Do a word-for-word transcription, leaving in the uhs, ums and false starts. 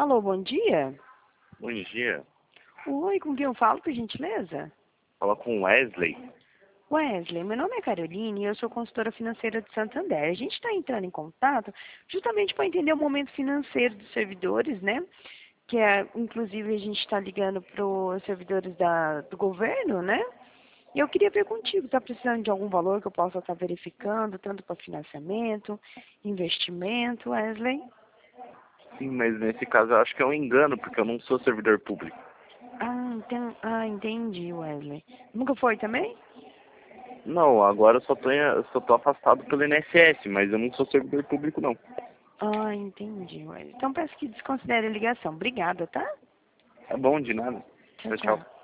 Alô, bom dia. Bom dia. Oi, com quem eu falo, por gentileza? Fala com Wesley. Wesley, meu nome é Caroline e eu sou consultora financeira de Santander. A gente está entrando em contato justamente para entender o momento financeiro dos servidores, né? Que é, inclusive, a gente está ligando para os servidores da, do governo, né? E eu queria ver contigo, está precisando de algum valor que eu possa estar verificando, tanto para financiamento, investimento, Wesley? Sim, mas nesse caso eu acho que é um engano, porque eu não sou servidor público. Ah, enten- ah, entendi, Wesley. Nunca foi também? Não, agora eu só tô, em- eu só tô afastado pelo I N S S, mas eu não sou servidor público, não. Ah, entendi, Wesley. Então peço que desconsidere a ligação. Obrigada, tá? Tá bom, de nada. Tchau, Tchau, tchau. tchau.